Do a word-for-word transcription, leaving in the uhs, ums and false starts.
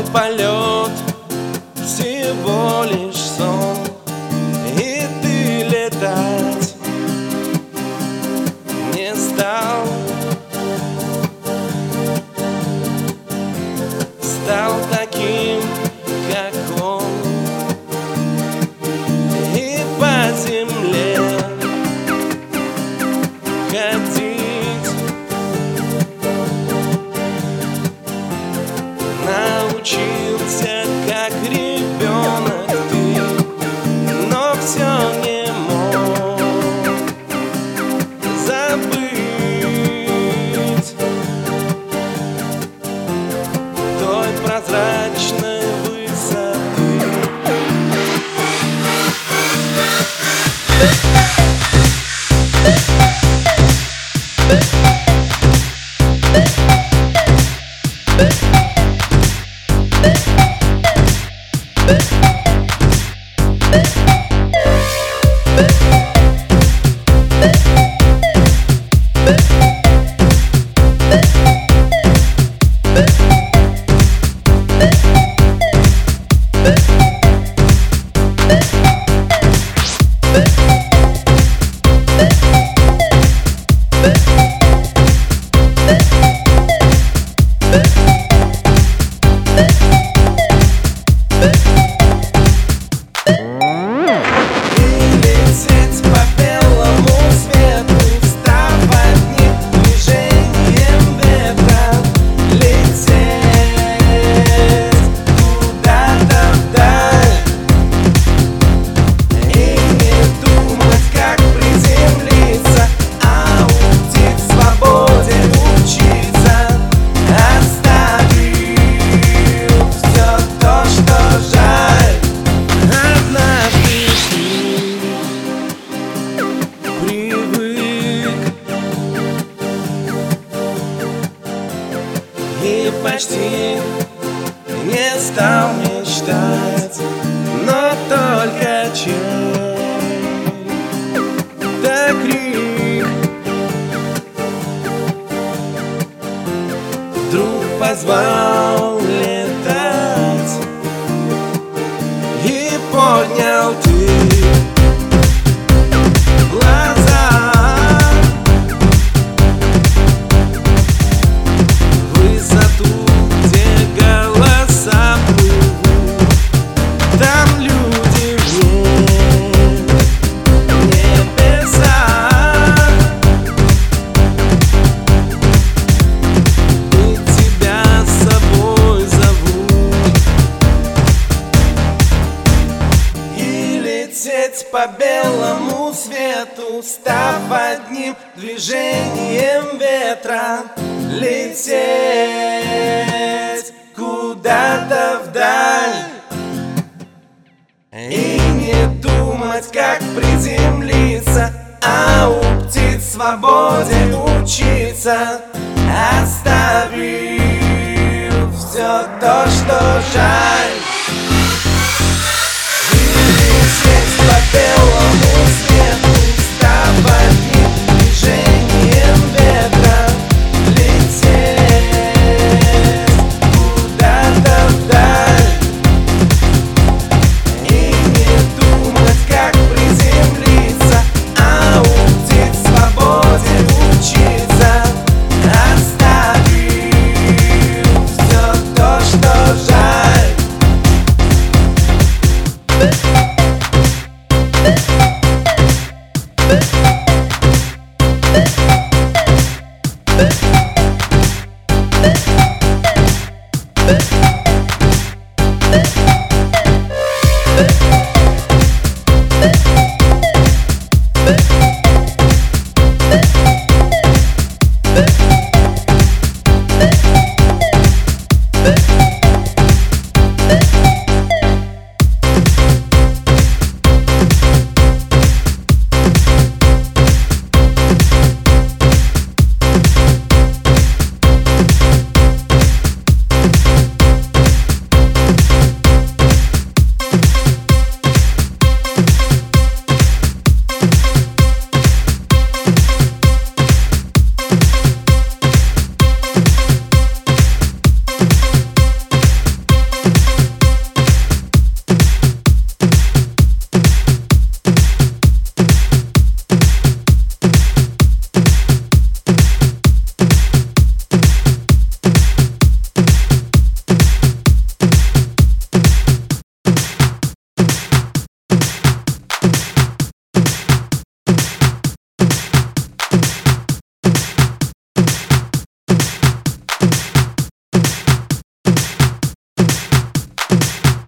полет всего лишь сон, и ты летать не стал. Стал таким, как он, и по земле ходить научился, как ребенок ты, но все не мог забыть той прозрачной высоты. И почти не стал мечтать, но только чей-то крик вдруг позвал летать, и поднял ты по белому свету, став одним движением ветра, лететь куда-то вдаль и не думать, как приземлиться, а у птиц свободе учиться, оставив все то, что жаль. По белому свету, став одним движением ветра, лететь куда-то вдаль и не думать, как приземлиться, а у птиц свободе учиться, оставив все то, что жаль. We'll be right back.